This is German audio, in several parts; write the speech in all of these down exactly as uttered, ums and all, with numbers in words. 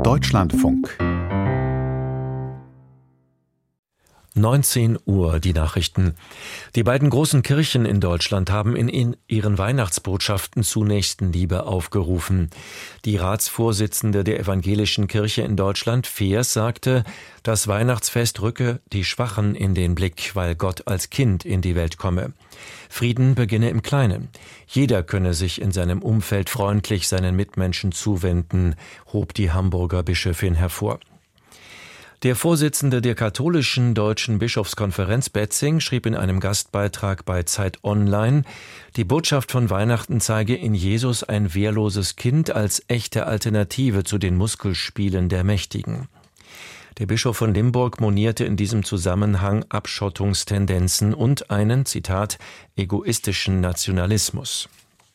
Deutschlandfunk. neunzehn Uhr, die Nachrichten. Die beiden großen Kirchen in Deutschland haben in ihren Weihnachtsbotschaften zu Nächstenliebe aufgerufen. Die Ratsvorsitzende der Evangelischen Kirche in Deutschland, Feers, sagte, das Weihnachtsfest rücke die Schwachen in den Blick, weil Gott als Kind in die Welt komme. Frieden beginne im Kleinen. Jeder könne sich in seinem Umfeld freundlich seinen Mitmenschen zuwenden, hob die Hamburger Bischöfin hervor. Der Vorsitzende der katholischen Deutschen Bischofskonferenz Betzing schrieb in einem Gastbeitrag bei Zeit Online, die Botschaft von Weihnachten zeige in Jesus ein wehrloses Kind als echte Alternative zu den Muskelspielen der Mächtigen. Der Bischof von Limburg monierte in diesem Zusammenhang Abschottungstendenzen und einen, Zitat, egoistischen Nationalismus.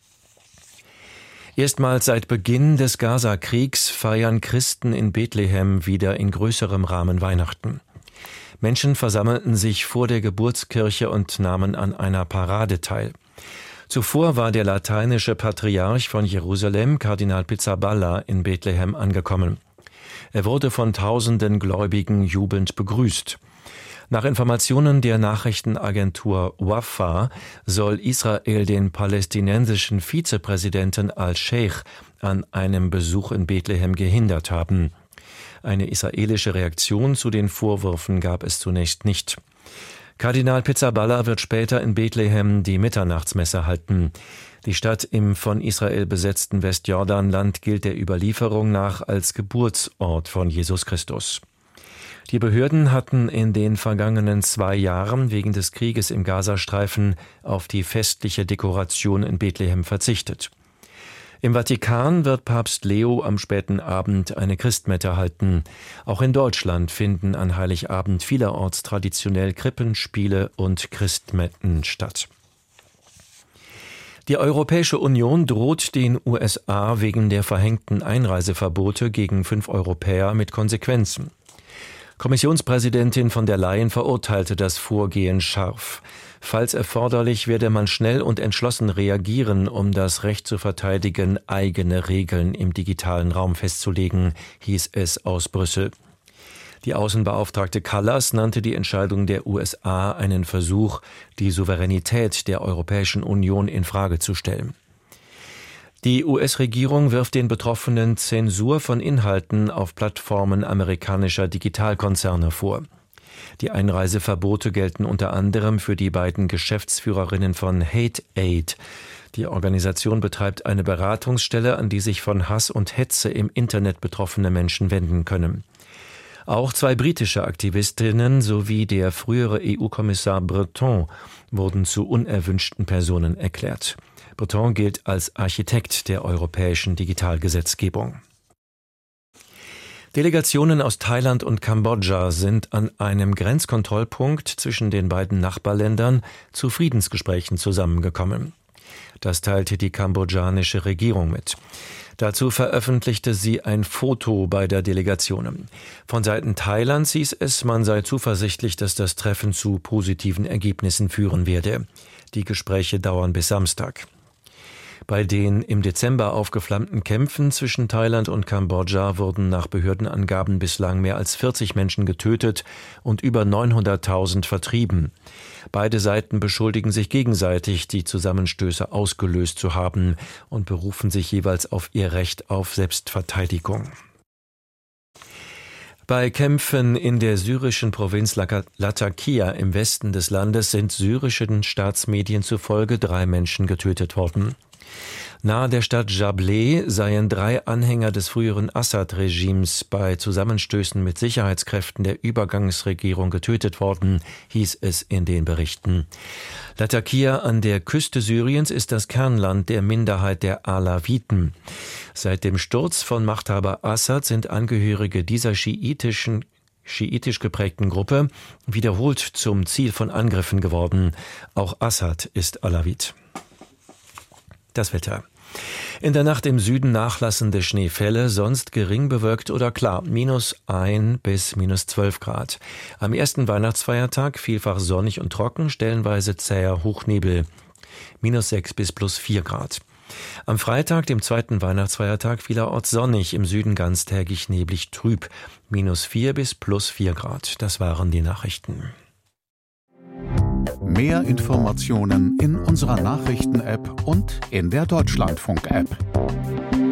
Erstmals seit Beginn des Gaza-Kriegs feiern Christen in Bethlehem wieder in größerem Rahmen Weihnachten. Menschen versammelten sich vor der Geburtskirche und nahmen an einer Parade teil. Zuvor war der lateinische Patriarch von Jerusalem, Kardinal Pizzaballa, in Bethlehem angekommen. Er wurde von tausenden Gläubigen jubelnd begrüßt. Nach Informationen der Nachrichtenagentur Wafa soll Israel den palästinensischen Vizepräsidenten al-Sheikh an einem Besuch in Bethlehem gehindert haben. Eine israelische Reaktion zu den Vorwürfen gab es zunächst nicht. Kardinal Pizzaballa wird später in Bethlehem die Mitternachtsmesse halten. Die Stadt im von Israel besetzten Westjordanland gilt der Überlieferung nach als Geburtsort von Jesus Christus. Die Behörden hatten in den vergangenen zwei Jahren wegen des Krieges im Gazastreifen auf die festliche Dekoration in Bethlehem verzichtet. Im Vatikan wird Papst Leo am späten Abend eine Christmette halten. Auch in Deutschland finden an Heiligabend vielerorts traditionell Krippenspiele und Christmetten statt. Die Europäische Union droht den U S A wegen der verhängten Einreiseverbote gegen fünf Europäer mit Konsequenzen. Kommissionspräsidentin von der Leyen verurteilte das Vorgehen scharf. Falls erforderlich, werde man schnell und entschlossen reagieren, um das Recht zu verteidigen, eigene Regeln im digitalen Raum festzulegen, hieß es aus Brüssel. Die Außenbeauftragte Kallas nannte die Entscheidung der U S A einen Versuch, die Souveränität der Europäischen Union in Frage zu stellen. Die U S-Regierung wirft den Betroffenen Zensur von Inhalten auf Plattformen amerikanischer Digitalkonzerne vor. Die Einreiseverbote gelten unter anderem für die beiden Geschäftsführerinnen von Hate Aid. Die Organisation betreibt eine Beratungsstelle, an die sich von Hass und Hetze im Internet betroffene Menschen wenden können. Auch zwei britische Aktivistinnen sowie der frühere E U-Kommissar Breton wurden zu unerwünschten Personen erklärt. Breton gilt als Architekt der europäischen Digitalgesetzgebung. Delegationen aus Thailand und Kambodscha sind an einem Grenzkontrollpunkt zwischen den beiden Nachbarländern zu Friedensgesprächen zusammengekommen. Das teilte die kambodschanische Regierung mit. Dazu veröffentlichte sie ein Foto beider Delegationen. Von Seiten Thailands hieß es, man sei zuversichtlich, dass das Treffen zu positiven Ergebnissen führen werde. Die Gespräche dauern bis Samstag. Bei den im Dezember aufgeflammten Kämpfen zwischen Thailand und Kambodscha wurden nach Behördenangaben bislang mehr als vierzig Menschen getötet und über neunhunderttausend vertrieben. Beide Seiten beschuldigen sich gegenseitig, die Zusammenstöße ausgelöst zu haben und berufen sich jeweils auf ihr Recht auf Selbstverteidigung. Bei Kämpfen in der syrischen Provinz Latakia im Westen des Landes sind syrischen Staatsmedien zufolge drei Menschen getötet worden. Nahe der Stadt Jableh seien drei Anhänger des früheren Assad-Regimes bei Zusammenstößen mit Sicherheitskräften der Übergangsregierung getötet worden, hieß es in den Berichten. Latakia an der Küste Syriens ist das Kernland der Minderheit der Alawiten. Seit dem Sturz von Machthaber Assad sind Angehörige dieser schiitischen schiitisch geprägten Gruppe wiederholt zum Ziel von Angriffen geworden. Auch Assad ist Alawit. Das Wetter. In der Nacht im Süden nachlassende Schneefälle, sonst gering bewölkt oder klar, minus ein bis minus zwölf Grad. Am ersten Weihnachtsfeiertag vielfach sonnig und trocken, stellenweise zäher Hochnebel, minus sechs bis plus vier Grad. Am Freitag, dem zweiten Weihnachtsfeiertag, vielerorts sonnig, im Süden ganztägig neblig trüb. Minus vier bis plus vier Grad. Das waren die Nachrichten. Mehr Informationen in unserer Nachrichten-App und in der Deutschlandfunk-App.